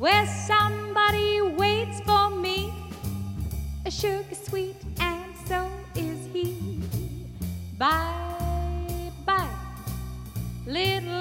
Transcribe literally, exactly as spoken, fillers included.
where somebody waits for me. A sugar sweet, and so is he. Bye, bye, little